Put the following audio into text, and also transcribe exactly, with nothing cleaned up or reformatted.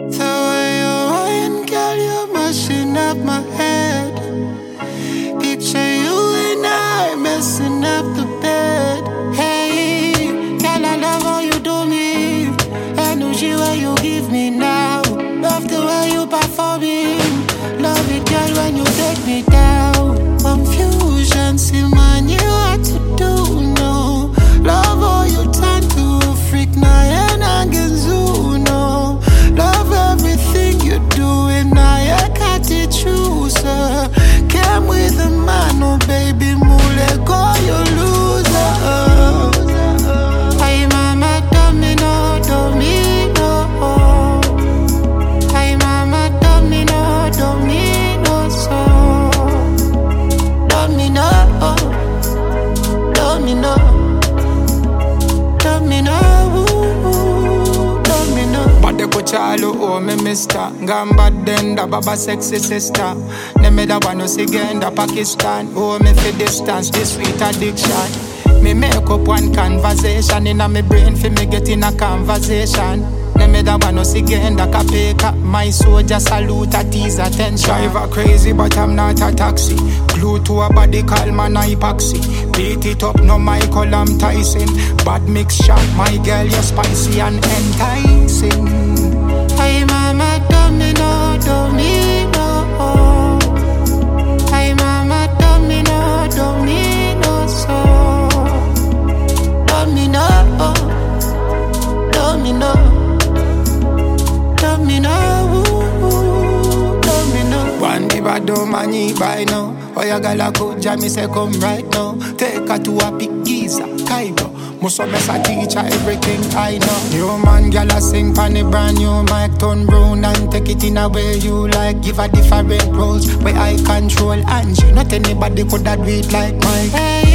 The way you whine, girl, you're mashing up my head. Picture you and I messing up the bed. Hey, girl, I love how you do me. Energy where you give me now. Love the way you performing. Love it, girl, when you take me down. Confusion, see, man, you what to do, no. Love how you turn to a freak, now and I get zoo, no. Love everything you doing, now you got it true, sir. Came with a man, oh baby, mule, go, you loser. Hey, mama, domino, domino. Hey, mama, domino, domino, so. Domino, domino, domino, domino. Bade kuchalo oh me mister Gamba denda baba sexy sister Neme da wano sigenda Pakistan Oh me fi distance this sweet addiction Me make up one conversation Inna me brain fi me get in a conversation Neme da wano sigenda Kapeka my soldier salute at his attention Drive her crazy but I'm not a taxi Glue to a body call man hypoxy Beat it up no Michael I'm Tyson Bad mix shot my girl you're spicy and enticing Hey mama domino domino Hey mama domino domino so Domino Domino Domino Domino One diva do mani by now Oh ya gala kuja me say come right now Take her to a big geezer Kaibo Muso best a teacher everything I know New man gala sing pan a brand new mic turn round and take it in a way you like Give her different roles where I control Angie Not anybody could that do it like mine Hey